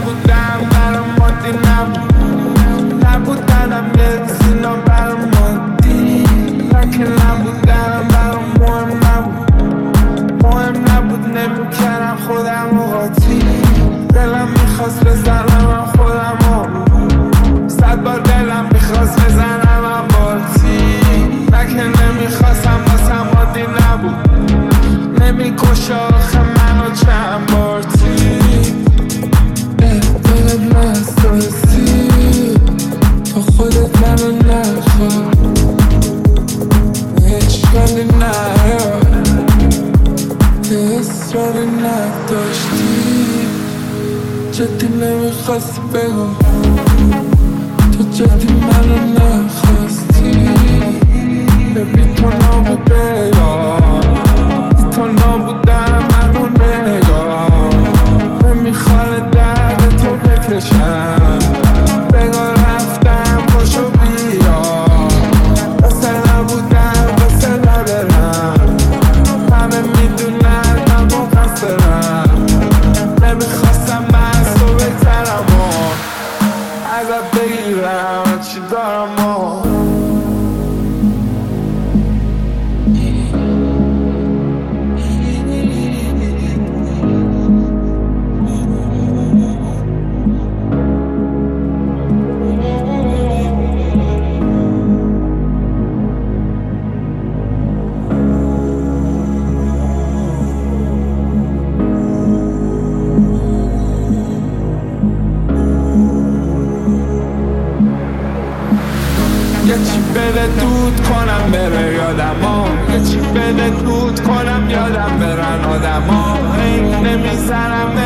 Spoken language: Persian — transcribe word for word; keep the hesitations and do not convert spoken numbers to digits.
نبودم برام مادی نبود نبودنم یه روزینا برام مادی لکه نبودنم برام مهم نبود مهم نبود نمیکردم خودم رو قاطی دلم میخواست بزنم خودم رو صد بار دلم میخواست بزنم باتی لکه نمیخواستم واسم عادی نبود نمیکش آخه منو چند بارتی دلت نسترسی تو خودت منو نخواد اشکالی نیار که اصراری نداشتی جدی نمیخواستی بگو تو جدی منو نخواستی ببین تو نبوده یا تو نبودم منو نگاه نمیخواد درد تو بکشم بگاه رفتم پاشو بیا واسه نبودم واسه نبرم همه میدونن من مقصرم نمیخواستم من از تو بگذرم و ازت بگیرم چی دارم و یه چی بده دود کنم بره یادم ها یه چی بده دود کنم یادم برن آدم ها این نمیزنم